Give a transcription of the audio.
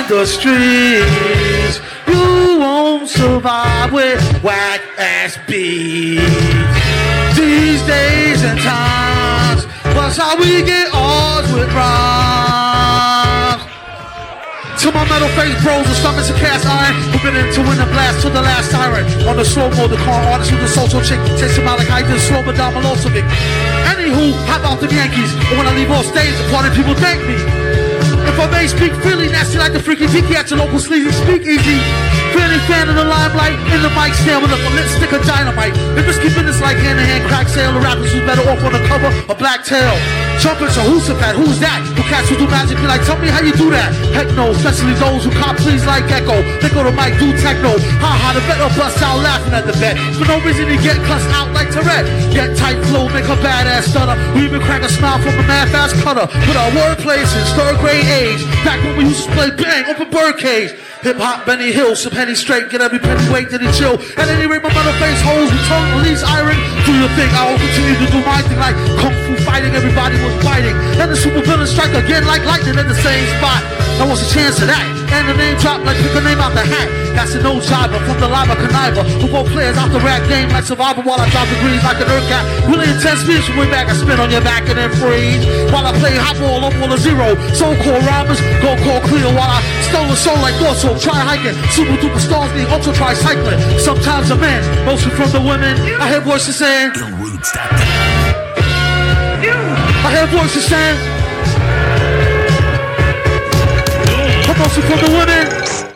the streets. You won't survive with whack ass beats. These days and times, that's how we get ours with rhymes. To my metal face bros with stomachs of cast iron, who've been into win the blast to the last siren. On the slow mo, the car artist with the social chick, chase him out like I did slow down Milosevic. Anywho, how about the Yankees? When I leave off stage, the party people thank me. If I may speak freely, nasty like the freaky tiki at your local sleazy speakeasy. Fairly fan of the limelight, in the mic stand with a lit stick of dynamite. If it's keeping this like hand-to-hand crack sale, the rappers who's better off on the cover of Black Tail. Trumpets or who's that? Who's that? Who cats who do magic be like, tell me how you do that. Heck no, especially those who cop please like Echo. They go to mic, do techno. Ha-ha, the better bust out laughing at the bet. For no reason to get cussed out like Tourette. Get tight flow, make a badass stutter. We even crack a smile from a mad fast cutter. Put our wordplay since third grade age. Back when we used to play bang, open birdcage. Hip-hop, Benny Hill, some penny straight, get every penny weight that he chill. At any rate, my metal face holes, return, release iron. Do your thing, I will continue to do my thing like kung fu fighting, everybody was fighting. And the super villain strike again like lightning in the same spot. Now what's the chance of that? And the name drop like pick a name out the hat. That's a no jobber from the lava conniver. Who both players out the rack game like Survivor while I drop degrees like an earth cat. Really intense speech from way back, I spin on your back and then freeze. While I play hot ball up on a zero. So-called rhymers, go call clear while I stole a soul like Dorso. Try hiking, super duper stars need ultra tricycling. Sometimes a man, mostly from the women. I hear voices saying, I hear voices saying, mostly from the women.